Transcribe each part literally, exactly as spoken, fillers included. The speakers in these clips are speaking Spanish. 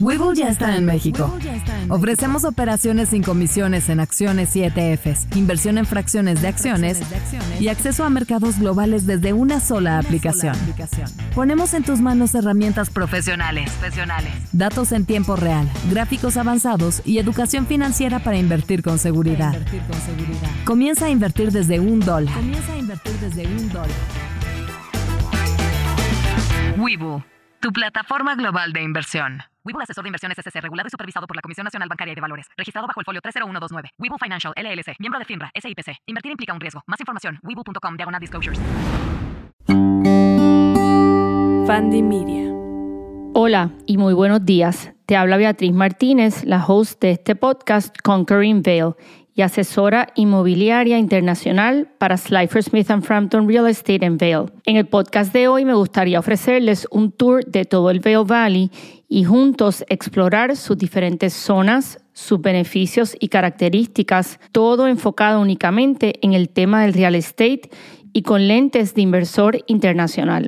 Webull ya está en México. Ofrecemos operaciones sin comisiones en acciones y E T Fs, inversión en fracciones de acciones y acceso a mercados globales desde una sola aplicación. Ponemos en tus manos herramientas profesionales, datos en tiempo real, gráficos avanzados y educación financiera para invertir con seguridad. Comienza a invertir desde un dólar. Webull, tu plataforma global de inversión. Webull Asesor de Inversiones S C, regulado y supervisado por la Comisión Nacional Bancaria y de Valores. Registrado bajo el folio tres cero uno dos nueve. Webull Financial, L L C. Miembro de FINRA, S I P C. Invertir implica un riesgo. Más información, webull punto com, diagonal disclosures. Fandi Media. Hola y muy buenos días. Te habla Beatriz Martínez, la host de este podcast Conquering Vail y asesora inmobiliaria internacional para Slifer Smith and Frampton Real Estate en Vail. En el podcast de hoy me gustaría ofrecerles un tour de todo el Vail Valley y juntos explorar sus diferentes zonas, sus beneficios y características, todo enfocado únicamente en el tema del real estate y con lentes de inversor internacional.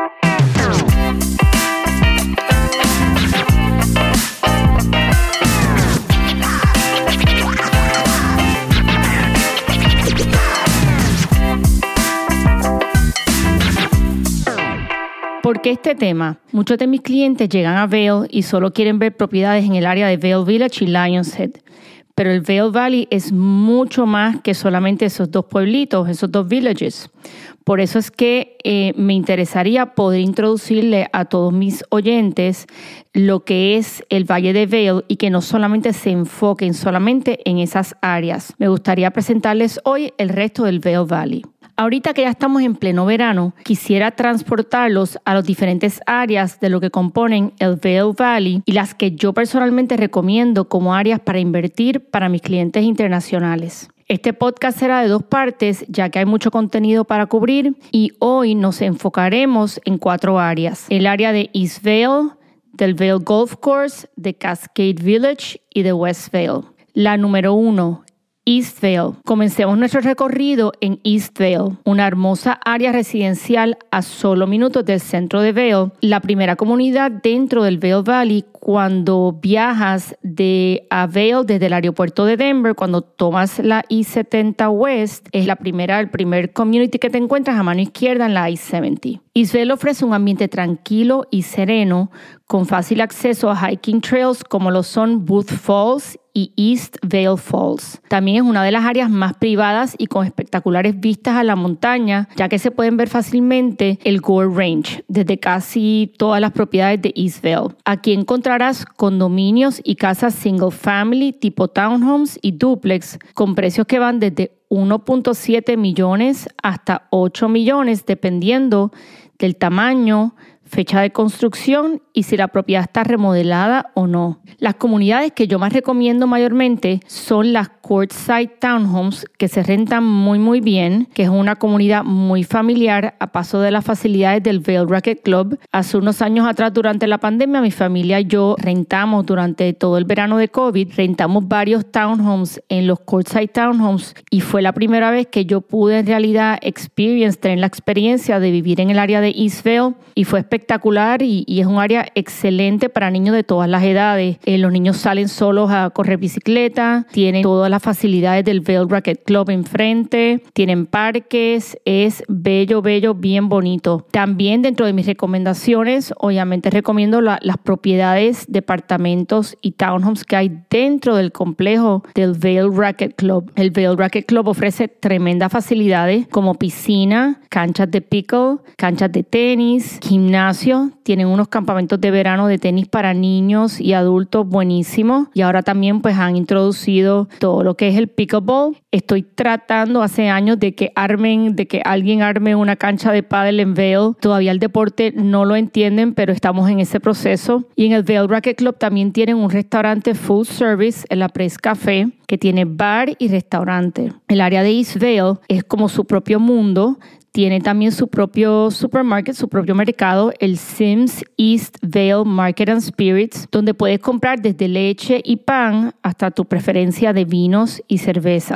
¿Por qué este tema? Muchos de mis clientes llegan a Vail y solo quieren ver propiedades en el área de Vail Village y Lions Head. Pero el Vail Valley es mucho más que solamente esos dos pueblitos, esos dos villages. Por eso es que eh, me interesaría poder introducirle a todos mis oyentes lo que es el Valle de Vail y que no solamente se enfoquen solamente en esas áreas. Me gustaría presentarles hoy el resto del Vail Valley. Ahorita que ya estamos en pleno verano, quisiera transportarlos a las diferentes áreas de lo que componen el Vail Valley y las que yo personalmente recomiendo como áreas para invertir para mis clientes internacionales. Este podcast será de dos partes, ya que hay mucho contenido para cubrir y hoy nos enfocaremos en cuatro áreas. El área de East Vail, del Vail Golf Course, de Cascade Village y de West Vail. La número uno. East Vail. Comencemos nuestro recorrido en East Vail, una hermosa área residencial a solo minutos del centro de Vail, la primera comunidad dentro del Vail Valley cuando viajas de a Vail desde el aeropuerto de Denver, cuando tomas la I setenta West, es la primera, el primer community que te encuentras a mano izquierda en la I setenta. East Vail ofrece un ambiente tranquilo y sereno, con fácil acceso a hiking trails como lo son Booth Falls y East Vail Falls. También es una de las áreas más privadas y con espectaculares vistas a la montaña, ya que se pueden ver fácilmente el Gore Range desde casi todas las propiedades de East Vail. Aquí encontrarás condominios y casas single family tipo townhomes y duplex con precios que van desde uno punto siete millones hasta ocho millones dependiendo del tamaño, fecha de construcción y si la propiedad está remodelada o no. Las comunidades que yo más recomiendo mayormente son las Courtside Townhomes, que se rentan muy muy bien, que es una comunidad muy familiar a paso de las facilidades del Vail Racquet Club. Hace unos años atrás, durante la pandemia, mi familia y yo rentamos durante todo el verano de COVID, rentamos varios townhomes en los Courtside Townhomes y fue la primera vez que yo pude en realidad experience, tener la experiencia de vivir en el área de East Vail y fue espectacular y, y es un área excelente para niños de todas las edades. Eh, los niños salen solos a correr bicicleta, tienen todas las facilidades del Vail Racquet Club enfrente, tienen parques, es bello, bello, bien bonito. También dentro de mis recomendaciones, obviamente recomiendo la, las propiedades, departamentos y townhomes que hay dentro del complejo del Vail Racquet Club. El Vail Racquet Club ofrece tremendas facilidades como piscina, canchas de pickle, canchas de tenis, gimnasio, tienen unos campamentos de verano de tenis para niños y adultos buenísimos y ahora también pues han introducido todo lo que es el pickleball. Estoy tratando hace años de que armen, de que alguien arme una cancha de pádel en Vail. Todavía el deporte no lo entienden, pero estamos en ese proceso. Y en el Vail Racquet Club también tienen un restaurante full service, en la Press Café, que tiene bar y restaurante. El área de East Vail es como su propio mundo. Tiene también su propio supermarket, su propio mercado, el Sims East Vail Market and Spirits, donde puedes comprar desde leche y pan hasta tu preferencia de vinos y cervezas.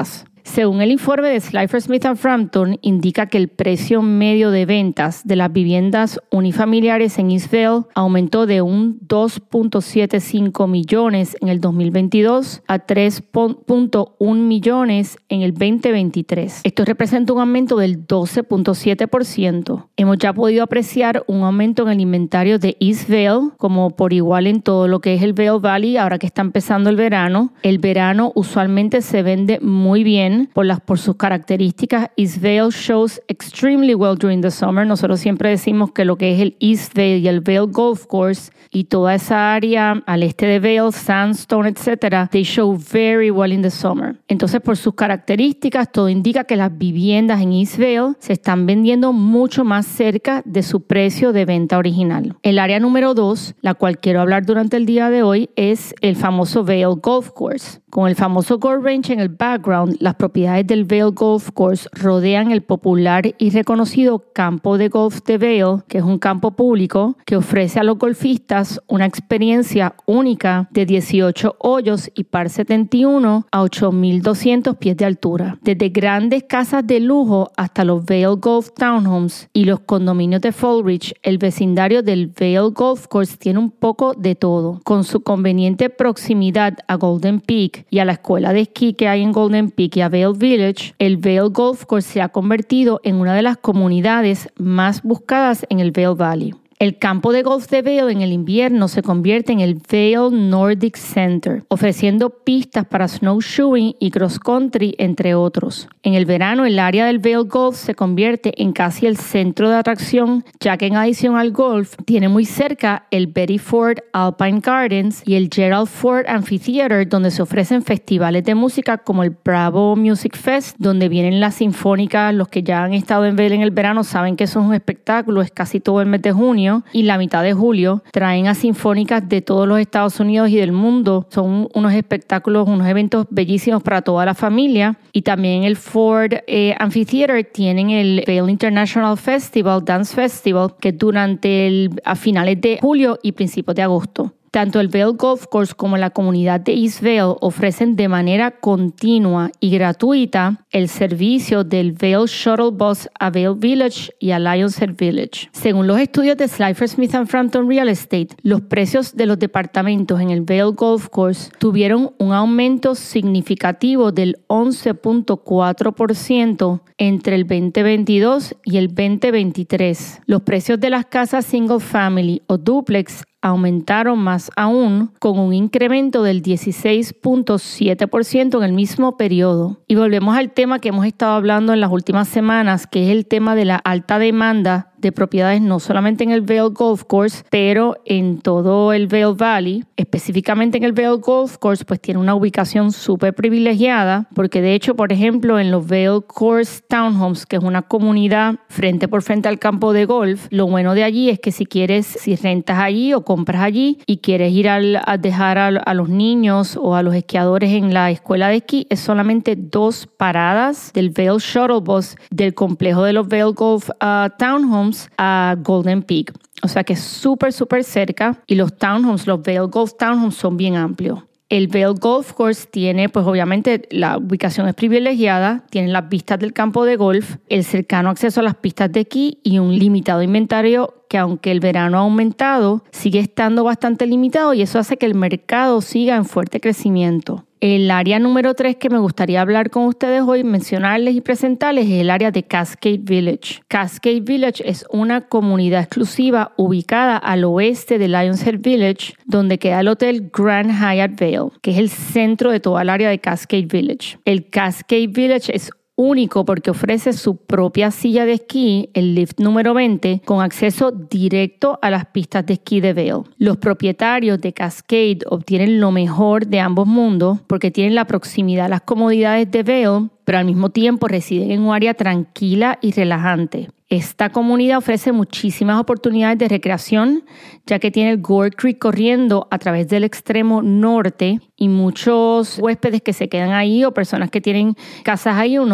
Según el informe de Slifer Smith and Frampton, indica que el precio medio de ventas de las viviendas unifamiliares en East Vail aumentó de un dos punto setenta y cinco millones en el dos mil veintidós a tres punto uno millones en el veinte veintitrés. Esto representa un aumento del doce punto siete por ciento. Hemos ya podido apreciar un aumento en el inventario de East Vail, como por igual en todo lo que es el Vail Valley, ahora que está empezando el verano. El verano usualmente se vende muy bien por, las, por sus características. East Vail shows extremely well during the summer. Nosotros siempre decimos que lo que es el East Vail y el Vail Golf Course y toda esa área al este de Vail, Sandstone, etcétera, they show very well in the summer. Entonces, por sus características, todo indica que las viviendas en East Vail se están vendiendo mucho más cerca de su precio de venta original. El área número dos, la cual quiero hablar durante el día de hoy, es el famoso Vail Golf Course. Con el famoso Golf Range en el background, las propiedades del Vail Golf Course rodean el popular y reconocido campo de golf de Vail, que es un campo público que ofrece a los golfistas una experiencia única de dieciocho hoyos y par setenta y uno a ocho mil doscientos pies de altura. Desde grandes casas de lujo hasta los Vail Golf Townhomes y los condominios de Fall Ridge, el vecindario del Vail Golf Course tiene un poco de todo. Con su conveniente proximidad a Golden Peak y a la escuela de esquí que hay en Golden Peak y a Vail Village, el Vail Golf Course se ha convertido en una de las comunidades más buscadas en el Vail Valley. El campo de golf de Vail en el invierno se convierte en el Vail Nordic Center, ofreciendo pistas para snowshoeing y cross country, entre otros. En el verano, el área del Vail Golf se convierte en casi el centro de atracción, ya que en adición al golf, tiene muy cerca el Betty Ford Alpine Gardens y el Gerald Ford Amphitheater, donde se ofrecen festivales de música como el Bravo Music Fest, donde vienen las sinfónicas. Los que ya han estado en Vail en el verano saben que eso es un espectáculo, es casi todo el mes de junio. Y la mitad de julio traen a sinfónicas de todos los Estados Unidos y del mundo. Son unos espectáculos, unos eventos bellísimos para toda la familia. Y también el Ford eh, Amphitheater tienen el Vail International Festival, Dance Festival, que es durante el, a finales de julio y principios de agosto. Tanto el Vail Golf Course como la comunidad de East Vail ofrecen de manera continua y gratuita el servicio del Vail Shuttle Bus a Vail Village y a Lions Head Village. Según los estudios de Slifer Smith and Frampton Real Estate, los precios de los departamentos en el Vail Golf Course tuvieron un aumento significativo del once punto cuatro por ciento entre el veinte veintidós y el veinte veintitrés. Los precios de las casas single family o duplex aumentaron más aún, con un incremento del dieciséis punto siete por ciento en el mismo periodo. Y volvemos al tema que hemos estado hablando en las últimas semanas, que es el tema de la alta demanda de propiedades no solamente en el Vail Golf Course, pero en todo el Vail Valley. Específicamente en el Vail Golf Course, pues tiene una ubicación súper privilegiada, porque de hecho, por ejemplo, en los Vail Course Townhomes, que es una comunidad frente por frente al campo de golf, lo bueno de allí es que si quieres, si rentas allí o compras allí y quieres ir al, a dejar a, a los niños o a los esquiadores en la escuela de esquí, es solamente dos paradas del Vail Shuttle Bus del complejo de los Vail Golf uh, Townhomes a Golden Peak. O sea que es súper, súper cerca, y los townhomes, los Vail Golf Townhomes son bien amplios. El Vail Golf Course tiene, pues obviamente, la ubicación es privilegiada, tiene las vistas del campo de golf, el cercano acceso a las pistas de esquí y un limitado inventario que, aunque el verano ha aumentado, sigue estando bastante limitado, y eso hace que el mercado siga en fuerte crecimiento. El área número tres que me gustaría hablar con ustedes hoy, mencionarles y presentarles, es el área de Cascade Village. Cascade Village es una comunidad exclusiva ubicada al oeste de Lions Head Village, donde queda el Hotel Grand Hyatt Vail, que es el centro de toda el área de Cascade Village. El Cascade Village es único porque ofrece su propia silla de esquí, el lift número veinte, con acceso directo a las pistas de esquí de Vail. Los propietarios de Cascade obtienen lo mejor de ambos mundos porque tienen la proximidad a las comodidades de Vail, pero al mismo tiempo residen en un área tranquila y relajante. Esta comunidad ofrece muchísimas oportunidades de recreación, ya que tiene el Gore Creek corriendo a través del extremo norte, y muchos huéspedes que se quedan ahí o personas que tienen casas ahí, uno de los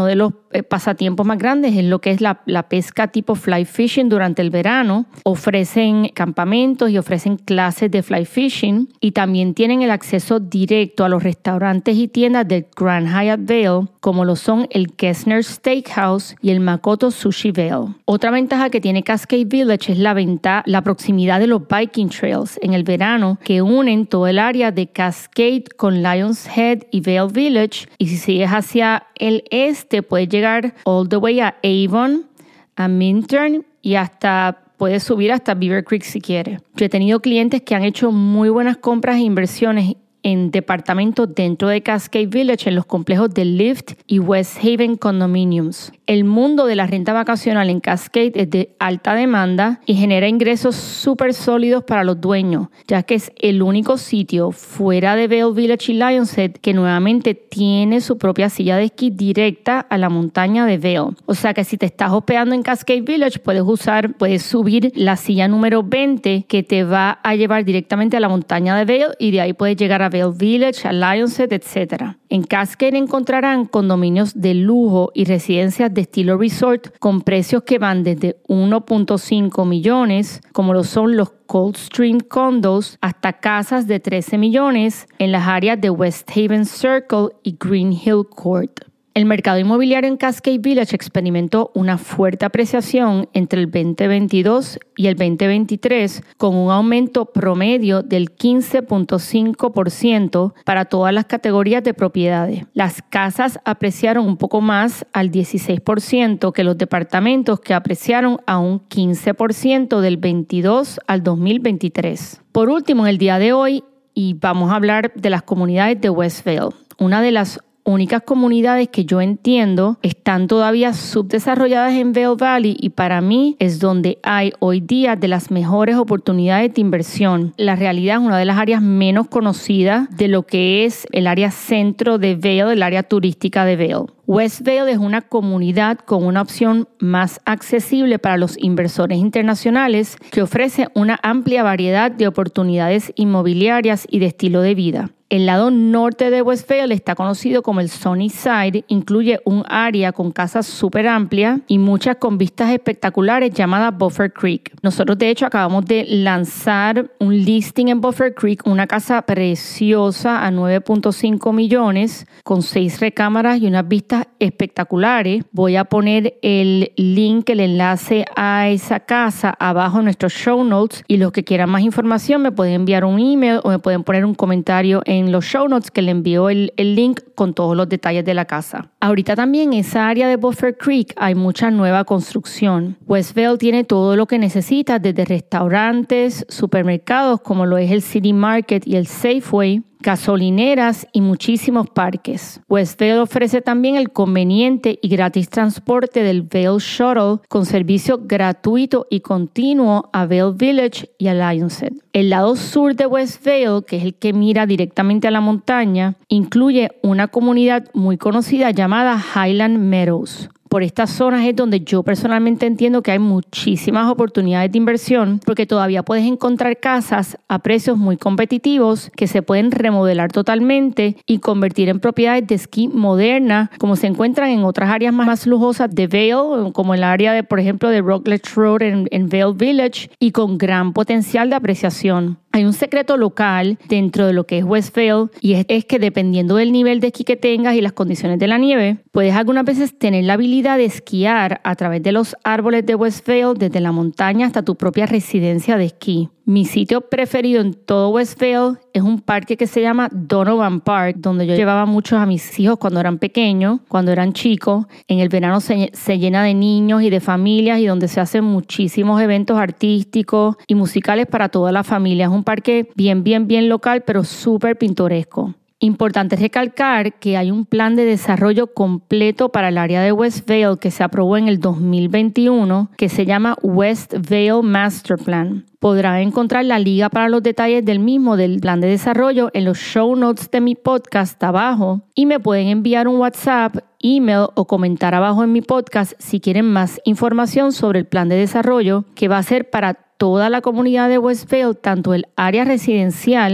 eh, pasatiempos más grandes es lo que es la, la pesca tipo fly fishing durante el verano. Ofrecen campamentos y ofrecen clases de fly fishing y también tienen el acceso directo a los restaurantes y tiendas del Grand Hyatt Vail, como lo son el Kessner Steakhouse y el Makoto Sushi Vail. Otra ventaja que tiene Cascade Village es la, venta, la proximidad de los biking trails en el verano que unen todo el área de Cascade con Lions Head y Vail Village, y si sigues hacia el este puedes llegar all the way a Avon, a Minturn y hasta puedes subir hasta Beaver Creek si quieres. Yo he tenido clientes que han hecho muy buenas compras e inversiones en departamentos dentro de Cascade Village en los complejos de Lyft y West Haven Condominiums. El mundo de la renta vacacional en Cascade es de alta demanda y genera ingresos súper sólidos para los dueños, ya que es el único sitio fuera de Vail Village y Lions Head que nuevamente tiene su propia silla de esquí directa a la montaña de Vail. O sea que si te estás hospedando en Cascade Village, puedes usar, puedes subir la silla número veinte que te va a llevar directamente a la montaña de Vail y de ahí puedes llegar a Vail Village, a Lions Head, etcétera. En Cascade encontrarán condominios de lujo y residencias de estilo resort con precios que van desde uno punto cinco millones, como lo son los Coldstream Condos, hasta casas de trece millones en las áreas de West Haven Circle y Green Hill Court. El mercado inmobiliario en Cascade Village experimentó una fuerte apreciación entre el veinte veintidós y el veinte veintitrés, con un aumento promedio del quince punto cinco por ciento para todas las categorías de propiedades. Las casas apreciaron un poco más al dieciséis por ciento que los departamentos, que apreciaron a un quince por ciento del veintidós al dos mil veintitrés. Por último, en el día de hoy, y vamos a hablar de las comunidades de West Vail, una de las únicas comunidades que yo entiendo están todavía subdesarrolladas en Vail Valley y para mí es donde hay hoy día de las mejores oportunidades de inversión. La realidad es una de las áreas menos conocidas de lo que es el área centro de Vail, el área turística de Vail. West Vail es una comunidad con una opción más accesible para los inversores internacionales que ofrece una amplia variedad de oportunidades inmobiliarias y de estilo de vida. El lado norte de West Vail está conocido como el Sunny Side, incluye un área con casas súper amplia y muchas con vistas espectaculares llamada Buffer Creek. Nosotros de hecho acabamos de lanzar un listing en Buffer Creek, una casa preciosa a nueve punto cinco millones con seis recámaras y unas vistas espectaculares. Voy a poner el link, el enlace a esa casa abajo en nuestros show notes y los que quieran más información me pueden enviar un email o me pueden poner un comentario en en los show notes que le envío el, el link con todos los detalles de la casa. Ahorita también en esa área de Buffer Creek hay mucha nueva construcción. West Vail tiene todo lo que necesita, desde restaurantes, supermercados como lo es el City Market y el Safeway, gasolineras y muchísimos parques. West Vail ofrece también el conveniente y gratis transporte del Vail Shuttle con servicio gratuito y continuo a Vail Village y a Lions Head. El lado sur de West Vail, que es el que mira directamente a la montaña, incluye una comunidad muy conocida llamada Highland Meadows. Por estas zonas es donde yo personalmente entiendo que hay muchísimas oportunidades de inversión porque todavía puedes encontrar casas a precios muy competitivos que se pueden remodelar totalmente y convertir en propiedades de esquí modernas como se encuentran en otras áreas más, más lujosas de Vail, como el área de, por ejemplo, de Rockledge Road en, en Vail Village y con gran potencial de apreciación. Hay un secreto local dentro de lo que es West Vail y es, es que dependiendo del nivel de esquí que tengas y las condiciones de la nieve, puedes algunas veces tener la habilidad de esquiar a través de los árboles de West Vail desde la montaña hasta tu propia residencia de esquí. Mi sitio preferido en todo West Vail es un parque que se llama Donovan Park, donde yo llevaba muchos a mis hijos cuando eran pequeños, cuando eran chicos. En el verano se, se llena de niños y de familias y donde se hacen muchísimos eventos artísticos y musicales para toda la familia. Es un parque bien, bien, bien local, pero súper pintoresco. Importante recalcar que hay un plan de desarrollo completo para el área de West Vail que se aprobó en el dos mil veintiuno, que se llama West Vail Master Plan. Podrán encontrar la liga para los detalles del mismo, del plan de desarrollo, en los show notes de mi podcast abajo y me pueden enviar un WhatsApp, email o comentar abajo en mi podcast si quieren más información sobre el plan de desarrollo que va a ser para toda la comunidad de West Vail, tanto el área residencial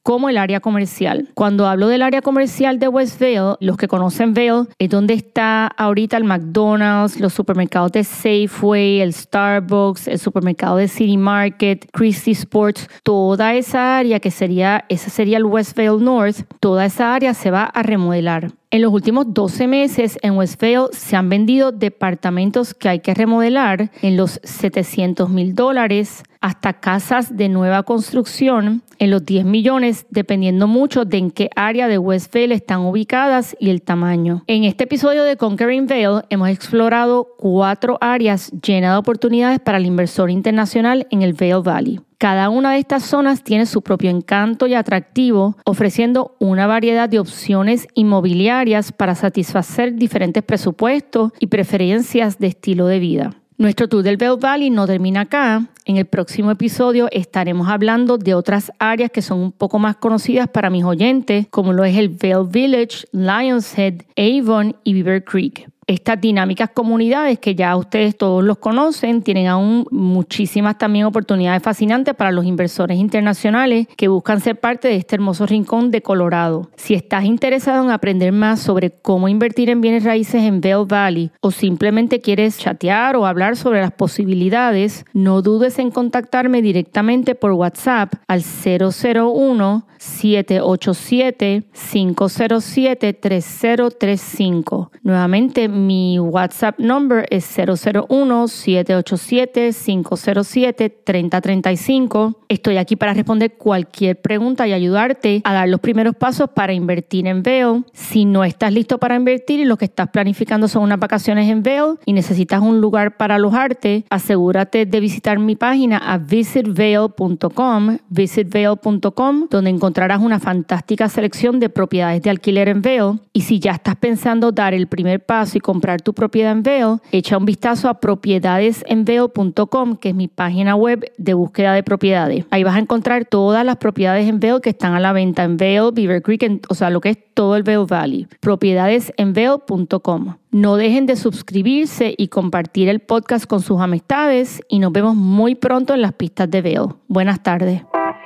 como el área comercial. Cuando hablo del área comercial de West Vail, los que conocen Vail, es donde está ahorita el McDonald's, los supermercados de Safeway, el Starbucks, el supermercado de City Market, Christie Sports, toda esa área que sería, ese sería el West Vail North, toda esa área se va a remodelar. En los últimos doce meses en West Vail se han vendido departamentos que hay que remodelar en los setecientos mil dólares hasta casas de nueva construcción en los diez millones, dependiendo mucho de en qué área de West Vail están ubicadas y el tamaño. En este episodio de Conquering Vail hemos explorado cuatro áreas llenas de oportunidades para el inversor internacional en el Vail Valley. Cada una de estas zonas tiene su propio encanto y atractivo, ofreciendo una variedad de opciones inmobiliarias para satisfacer diferentes presupuestos y preferencias de estilo de vida. Nuestro tour del Vail Valley no termina acá. En el próximo episodio estaremos hablando de otras áreas que son un poco más conocidas para mis oyentes, como lo es el Vail Village, Lions Head, Avon y Beaver Creek. Estas dinámicas comunidades que ya ustedes todos los conocen tienen aún muchísimas también oportunidades fascinantes para los inversores internacionales que buscan ser parte de este hermoso rincón de Colorado. Si estás interesado en aprender más sobre cómo invertir en bienes raíces en Vail Valley o simplemente quieres chatear o hablar sobre las posibilidades, no dudes en contactarme directamente por WhatsApp al cero cero uno, siete ocho siete, cinco cero siete, tres cero tres cinco. Nuevamente, mi WhatsApp number es cero cero uno, siete ocho siete, cinco cero siete, tres cero tres cinco. Estoy aquí para responder cualquier pregunta y ayudarte a dar los primeros pasos para invertir en Vail. Si no estás listo para invertir y lo que estás planificando son unas vacaciones en Vail y necesitas un lugar para alojarte, asegúrate de visitar mi página a visit vail punto com, visit vail punto com, donde encontrarás una fantástica selección de propiedades de alquiler en Vail. Y si ya estás pensando dar el primer paso y comprar tu propiedad en Vail, echa un vistazo a propiedades en vail punto com, que es mi página web de búsqueda de propiedades. Ahí vas a encontrar todas las propiedades en Vail que están a la venta en Vail, Beaver Creek, en, o sea, lo que es todo el Vail Valley. propiedades en vail punto com. No dejen de suscribirse y compartir el podcast con sus amistades y nos vemos muy pronto en las pistas de Vail. Buenas tardes.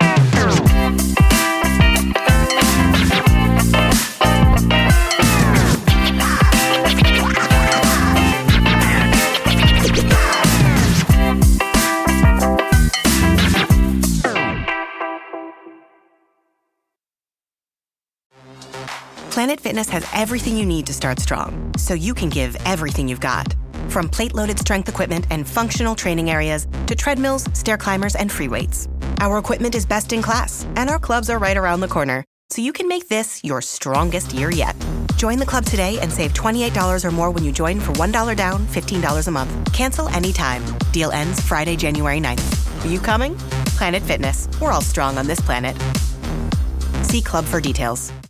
Planet Fitness has everything you need to start strong, so you can give everything you've got. From plate-loaded strength equipment and functional training areas to treadmills, stair climbers, and free weights. Our equipment is best in class, and our clubs are right around the corner, so you can make this your strongest year yet. Join the club today and save twenty-eight dollars or more when you join for one dollar down, fifteen dollars a month. Cancel anytime. Deal ends Friday, January ninth. Are you coming? Planet Fitness. We're all strong on this planet. See club for details.